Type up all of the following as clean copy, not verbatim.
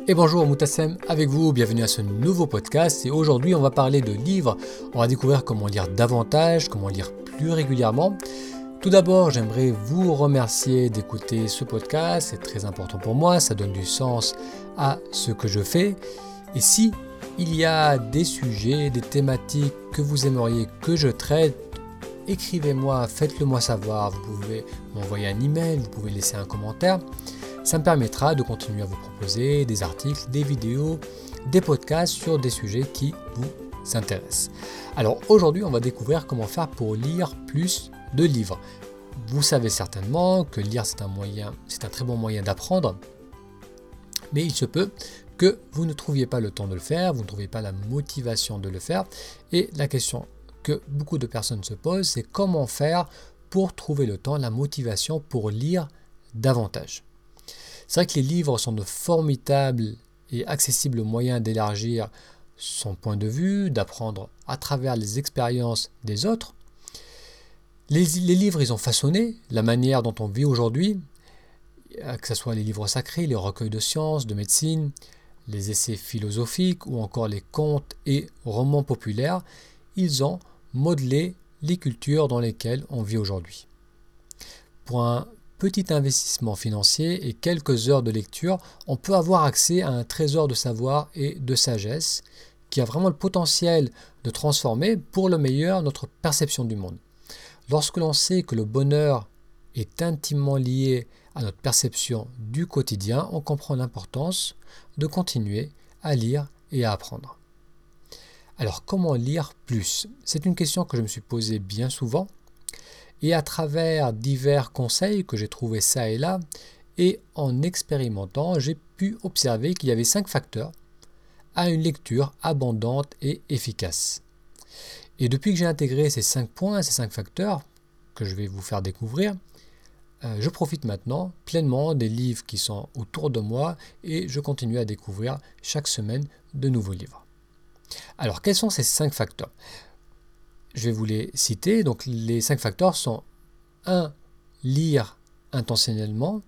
Et bonjour, Moutassem avec vous, bienvenue à ce nouveau podcast. Et aujourd'hui, on va parler de livres. On va découvrir comment lire davantage, comment lire plus régulièrement. Tout d'abord, j'aimerais vous remercier d'écouter ce podcast. C'est très important pour moi, ça donne du sens à ce que je fais. Et si il y a des sujets, des thématiques que vous aimeriez que je traite, écrivez-moi, faites-le moi savoir. Vous pouvez m'envoyer un email, vous pouvez laisser un commentaire. Ça me permettra de continuer à vous proposer des articles, des vidéos, des podcasts sur des sujets qui vous intéressent. Alors aujourd'hui, on va découvrir comment faire pour lire plus de livres. Vous savez certainement que lire c'est un très bon moyen d'apprendre, mais il se peut que vous ne trouviez pas le temps de le faire, vous ne trouviez pas la motivation de le faire. Et la question que beaucoup de personnes se posent, c'est comment faire pour trouver le temps, la motivation pour lire davantage. C'est vrai que les livres sont de formidables et accessibles moyens d'élargir son point de vue, d'apprendre à travers les expériences des autres. Les livres, ils ont façonné la manière dont on vit aujourd'hui, que ce soit les livres sacrés, les recueils de sciences, de médecine, les essais philosophiques ou encore les contes et romans populaires. Ils ont modelé les cultures dans lesquelles on vit aujourd'hui. Pour un petit investissement financier et quelques heures de lecture, on peut avoir accès à un trésor de savoir et de sagesse qui a vraiment le potentiel de transformer pour le meilleur notre perception du monde. Lorsque l'on sait que le bonheur est intimement lié à notre perception du quotidien, on comprend l'importance de continuer à lire et à apprendre. Alors comment lire plus ? C'est une question que je me suis posée bien souvent. Et à travers divers conseils que j'ai trouvés ça et là, et en expérimentant, j'ai pu observer qu'il y avait 5 facteurs à une lecture abondante et efficace. Et depuis que j'ai intégré ces 5 points, ces 5 facteurs que je vais vous faire découvrir, je profite maintenant pleinement des livres qui sont autour de moi et je continue à découvrir chaque semaine de nouveaux livres. Alors, quels sont ces 5 facteurs ? Je vais vous les citer. Donc, les 5 facteurs sont 1. Lire intentionnellement.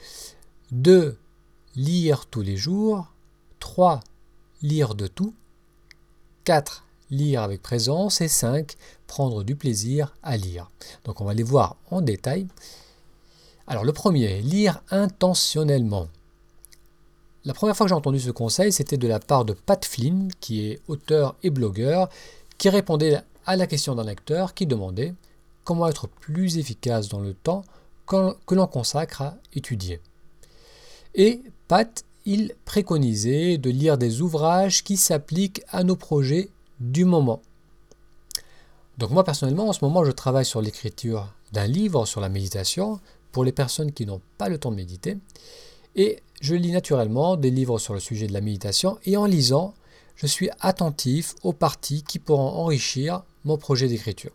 2. Lire tous les jours. 3. Lire de tout. 4. Lire avec présence. Et 5. Prendre du plaisir à lire. Donc, on va les voir en détail. Alors, le premier, lire intentionnellement. La première fois que j'ai entendu ce conseil, c'était de la part de Pat Flynn, qui est auteur et blogueur, qui répondait à la question d'un lecteur qui demandait comment être plus efficace dans le temps que l'on consacre à étudier. Et Pat, il préconisait de lire des ouvrages qui s'appliquent à nos projets du moment. Donc moi personnellement, en ce moment, je travaille sur l'écriture d'un livre sur la méditation pour les personnes qui n'ont pas le temps de méditer. Et je lis naturellement des livres sur le sujet de la méditation et en lisant, je suis attentif aux parties qui pourront enrichir mon projet d'écriture.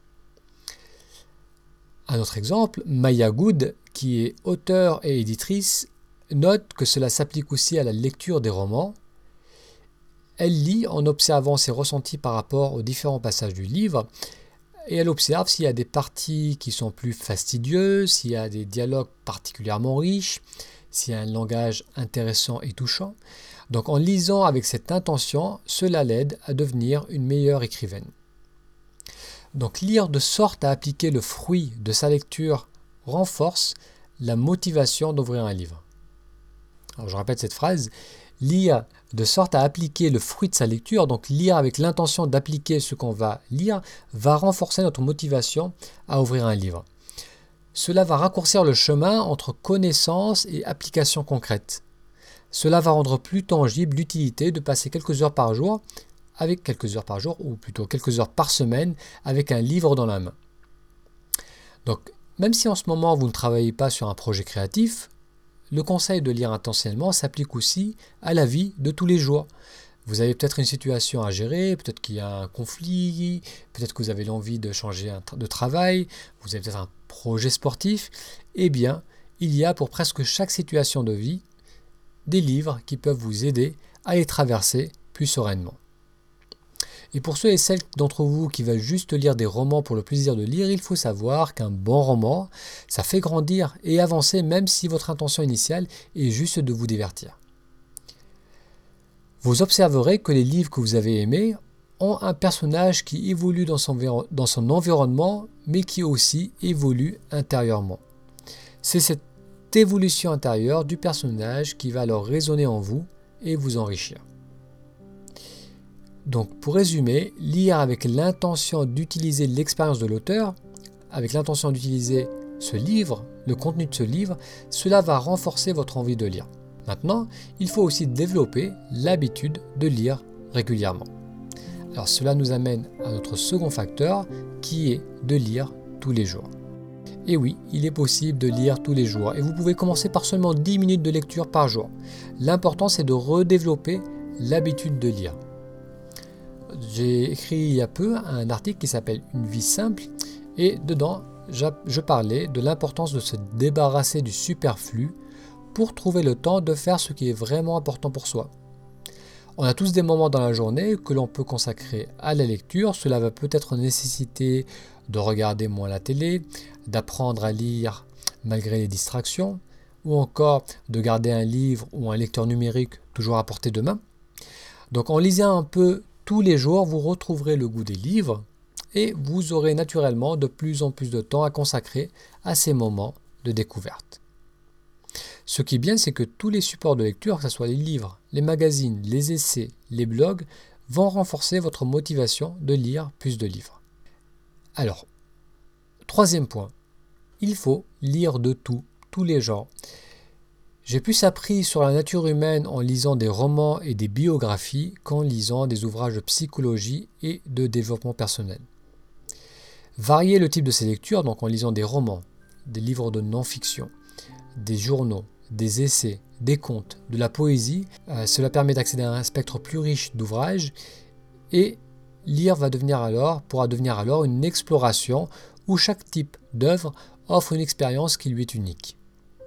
Un autre exemple, Maya Good, qui est auteure et éditrice, note que cela s'applique aussi à la lecture des romans. Elle lit en observant ses ressentis par rapport aux différents passages du livre et elle observe s'il y a des parties qui sont plus fastidieuses, s'il y a des dialogues particulièrement riches, s'il y a un langage intéressant et touchant. Donc en lisant avec cette intention, cela l'aide à devenir une meilleure écrivaine. Donc lire de sorte à appliquer le fruit de sa lecture renforce la motivation d'ouvrir un livre. Alors je répète cette phrase, lire de sorte à appliquer le fruit de sa lecture, donc lire avec l'intention d'appliquer ce qu'on va lire, va renforcer notre motivation à ouvrir un livre. Cela va raccourcir le chemin entre connaissance et application concrète. Cela va rendre plus tangible l'utilité de passer quelques heures par jour, ou plutôt quelques heures par semaine, avec un livre dans la main. Donc, même si en ce moment vous ne travaillez pas sur un projet créatif, le conseil de lire intentionnellement s'applique aussi à la vie de tous les jours. Vous avez peut-être une situation à gérer, peut-être qu'il y a un conflit, peut-être que vous avez l'envie de changer de travail, vous avez peut-être un projet sportif. Eh bien, il y a pour presque chaque situation de vie des livres qui peuvent vous aider à les traverser plus sereinement. Et pour ceux et celles d'entre vous qui veulent juste lire des romans pour le plaisir de lire, il faut savoir qu'un bon roman, ça fait grandir et avancer même si votre intention initiale est juste de vous divertir. Vous observerez que les livres que vous avez aimés ont un personnage qui évolue dans son environnement, mais qui aussi évolue intérieurement. C'est cette évolution intérieure du personnage qui va alors résonner en vous et vous enrichir. Donc pour résumer, lire avec l'intention d'utiliser l'expérience de l'auteur, avec l'intention d'utiliser ce livre, le contenu de ce livre, cela va renforcer votre envie de lire. Maintenant, il faut aussi développer l'habitude de lire régulièrement. Alors cela nous amène à notre second facteur qui est de lire tous les jours. Et oui, il est possible de lire tous les jours et vous pouvez commencer par seulement 10 minutes de lecture par jour. L'important c'est de redévelopper l'habitude de lire. J'ai écrit il y a peu un article qui s'appelle « Une vie simple » et dedans je parlais de l'importance de se débarrasser du superflu pour trouver le temps de faire ce qui est vraiment important pour soi. On a tous des moments dans la journée que l'on peut consacrer à la lecture. Cela va peut-être nécessiter de regarder moins la télé, d'apprendre à lire malgré les distractions, ou encore de garder un livre ou un lecteur numérique toujours à portée de main. Donc en lisant un peu tous les jours, vous retrouverez le goût des livres et vous aurez naturellement de plus en plus de temps à consacrer à ces moments de découverte. Ce qui est bien, c'est que tous les supports de lecture, que ce soit les livres, les magazines, les essais, les blogs, vont renforcer votre motivation de lire plus de livres. Alors, troisième point, il faut lire de tout, tous les genres. J'ai plus appris sur la nature humaine en lisant des romans et des biographies qu'en lisant des ouvrages de psychologie et de développement personnel. Varier le type de ces lectures, donc en lisant des romans, des livres de non-fiction, des journaux, des essais, des contes, de la poésie, cela permet d'accéder à un spectre plus riche d'ouvrages et lire pourra devenir alors une exploration où chaque type d'œuvre offre une expérience qui lui est unique.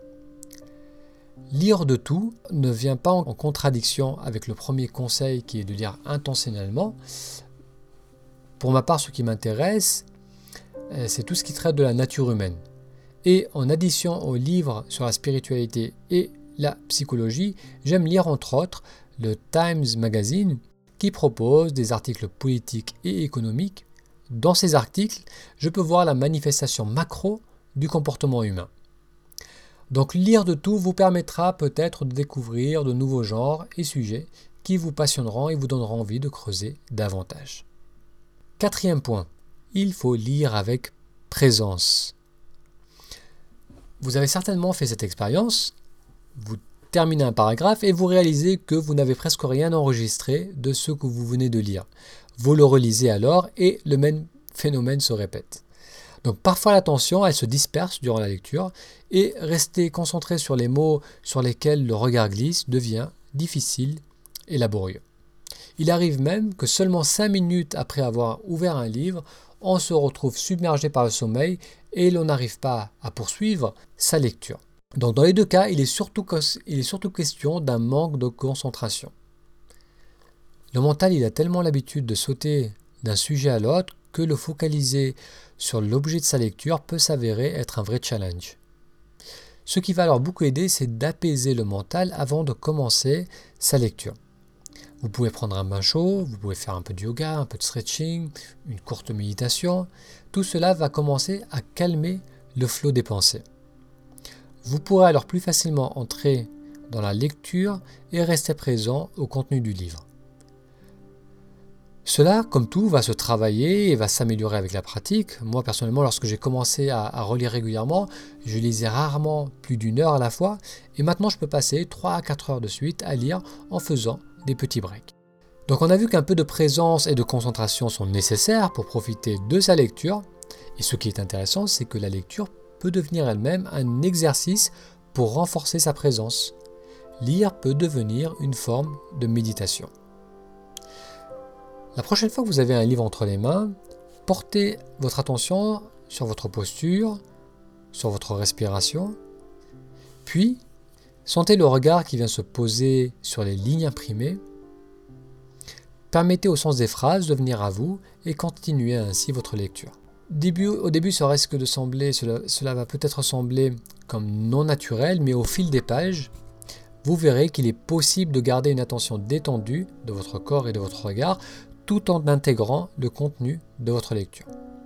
Lire de tout ne vient pas en contradiction avec le premier conseil qui est de lire intentionnellement. Pour ma part, ce qui m'intéresse, c'est tout ce qui traite de la nature humaine. Et en addition aux livres sur la spiritualité et la psychologie, j'aime lire entre autres le Times Magazine qui propose des articles politiques et économiques. Dans ces articles, je peux voir la manifestation macro du comportement humain. Donc lire de tout vous permettra peut-être de découvrir de nouveaux genres et sujets qui vous passionneront et vous donneront envie de creuser davantage. Quatrième point, il faut lire avec présence. Vous avez certainement fait cette expérience, vous terminez un paragraphe et vous réalisez que vous n'avez presque rien enregistré de ce que vous venez de lire. Vous le relisez alors et le même phénomène se répète. Donc parfois l'attention elle se disperse durant la lecture et rester concentré sur les mots sur lesquels le regard glisse devient difficile et laborieux. Il arrive même que seulement 5 minutes après avoir ouvert un livre, on se retrouve submergé par le sommeil et l'on n'arrive pas à poursuivre sa lecture. Donc dans les deux cas, il est surtout question d'un manque de concentration. Le mental il a tellement l'habitude de sauter d'un sujet à l'autre que le focaliser sur l'objet de sa lecture peut s'avérer être un vrai challenge. Ce qui va alors beaucoup aider, c'est d'apaiser le mental avant de commencer sa lecture. Vous pouvez prendre un bain chaud, vous pouvez faire un peu de yoga, un peu de stretching, une courte méditation. Tout cela va commencer à calmer le flot des pensées. Vous pourrez alors plus facilement entrer dans la lecture et rester présent au contenu du livre. Cela, comme tout, va se travailler et va s'améliorer avec la pratique. Moi, personnellement, lorsque j'ai commencé à relire régulièrement, je lisais rarement plus d'1 heure à la fois. Et maintenant, je peux passer 3 à 4 heures de suite à lire en faisant des petits breaks. Donc, on a vu qu'un peu de présence et de concentration sont nécessaires pour profiter de sa lecture. Et ce qui est intéressant, c'est que la lecture peut devenir elle-même un exercice pour renforcer sa présence. Lire peut devenir une forme de méditation. La prochaine fois que vous avez un livre entre les mains, portez votre attention sur votre posture, sur votre respiration, puis sentez le regard qui vient se poser sur les lignes imprimées. Permettez au sens des phrases de venir à vous et continuez ainsi votre lecture. Au début, cela va peut-être sembler comme non naturel, mais au fil des pages, vous verrez qu'il est possible de garder une attention détendue de votre corps et de votre regard tout en intégrant le contenu de votre lecture.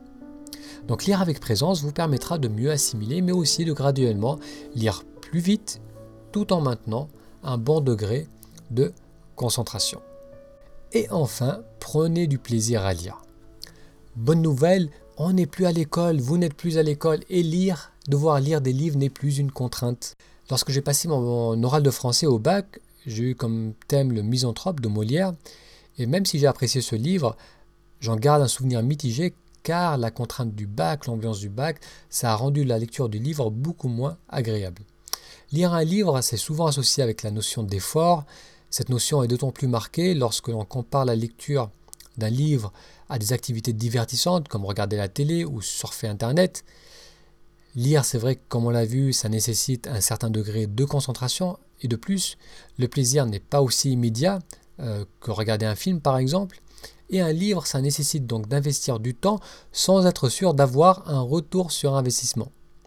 Donc lire avec présence vous permettra de mieux assimiler, mais aussi de graduellement lire plus vite tout en maintenant un bon degré de concentration. Et enfin, prenez du plaisir à lire. Bonne nouvelle, on n'est plus à l'école, vous n'êtes plus à l'école et devoir lire des livres n'est plus une contrainte. Lorsque j'ai passé mon oral de français au bac, j'ai eu comme thème le Misanthrope de Molière et même si j'ai apprécié ce livre, j'en garde un souvenir mitigé car la contrainte du bac, l'ambiance du bac, ça a rendu la lecture du livre beaucoup moins agréable. Lire un livre, c'est souvent associé avec la notion d'effort. Cette notion est d'autant plus marquée lorsque l'on compare la lecture d'un livre à des activités divertissantes comme regarder la télé ou surfer Internet. Lire, c'est vrai que comme on l'a vu, ça nécessite un certain degré de concentration et de plus, le plaisir n'est pas aussi immédiat que regarder un film par exemple. Et un livre, ça nécessite donc d'investir du temps sans être sûr d'avoir un retour sur investissement.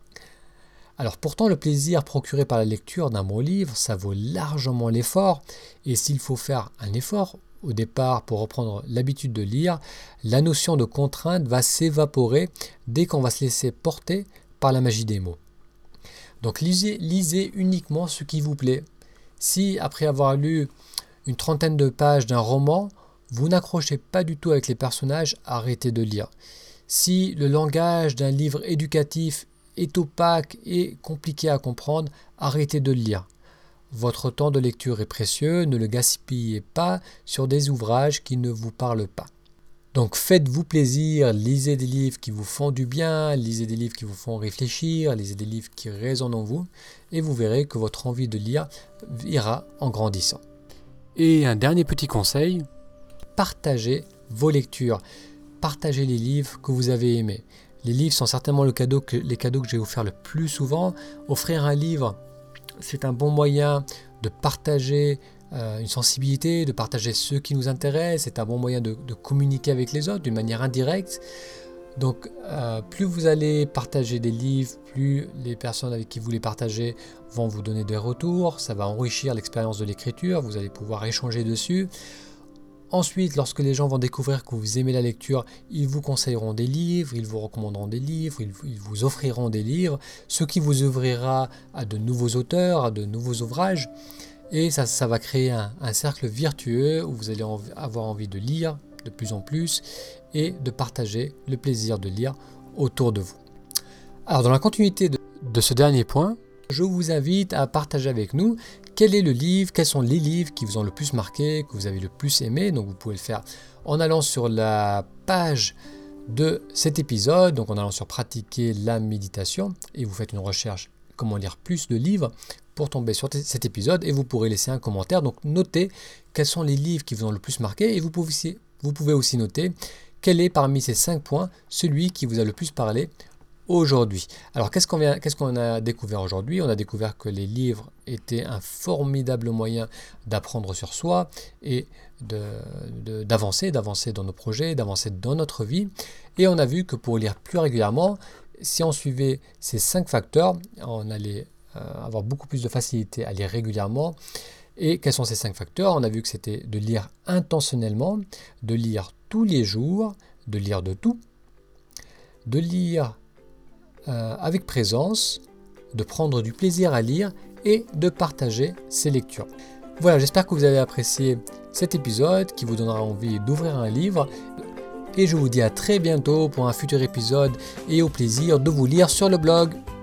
Alors pourtant, le plaisir procuré par la lecture d'un bon livre, ça vaut largement l'effort. Et s'il faut faire un effort au départ pour reprendre l'habitude de lire, la notion de contrainte va s'évaporer dès qu'on va se laisser porter par la magie des mots. Donc lisez uniquement ce qui vous plaît. Si après avoir lu une trentaine de pages d'un roman, vous n'accrochez pas du tout avec les personnages, arrêtez de lire. Si le langage d'un livre éducatif est opaque et compliqué à comprendre, arrêtez de le lire. Votre temps de lecture est précieux, ne le gaspillez pas sur des ouvrages qui ne vous parlent pas. Donc faites-vous plaisir, lisez des livres qui vous font du bien, lisez des livres qui vous font réfléchir, lisez des livres qui résonnent en vous, et vous verrez que votre envie de lire ira en grandissant. Et un dernier petit conseil, partagez vos lectures, partagez les livres que vous avez aimés. Les livres sont certainement les cadeaux que je vais vous faire le plus souvent. Offrir un livre, c'est un bon moyen de partager une sensibilité, de partager ce qui nous intéresse, c'est un bon moyen de communiquer avec les autres d'une manière indirecte. Donc plus vous allez partager des livres, plus les personnes avec qui vous les partagez vont vous donner des retours, ça va enrichir l'expérience de l'écriture, vous allez pouvoir échanger dessus. Ensuite, lorsque les gens vont découvrir que vous aimez la lecture, ils vous conseilleront des livres, ils vous recommanderont des livres, ils vous offriront des livres, ce qui vous ouvrira à de nouveaux auteurs, à de nouveaux ouvrages. Et ça va créer un cercle vertueux où vous allez avoir envie de lire de plus en plus et de partager le plaisir de lire autour de vous. Alors dans la continuité de ce dernier point, je vous invite à partager avec nous quel est le livre, quels sont les livres qui vous ont le plus marqué, que vous avez le plus aimé. Donc vous pouvez le faire en allant sur la page de cet épisode, donc en allant sur pratiquer la méditation et vous faites une recherche comment lire plus de livres pour tomber sur cet épisode et vous pourrez laisser un commentaire. Donc notez quels sont les livres qui vous ont le plus marqué et vous pouvez aussi noter quel est parmi ces 5 points celui qui vous a le plus parlé aujourd'hui. Alors qu'est-ce qu'on a découvert aujourd'hui? On a découvert que les livres étaient un formidable moyen d'apprendre sur soi et d'avancer dans nos projets, d'avancer dans notre vie. Et on a vu que pour lire plus régulièrement, si on suivait ces 5 facteurs, on allait avoir beaucoup plus de facilité à lire régulièrement. Et quels sont ces 5 facteurs? On a vu que c'était de lire intentionnellement, de lire tous les jours, de lire de tout, de lire avec présence, de prendre du plaisir à lire et de partager ses lectures. Voilà, j'espère que vous avez apprécié cet épisode qui vous donnera envie d'ouvrir un livre et je vous dis à très bientôt pour un futur épisode et au plaisir de vous lire sur le blog.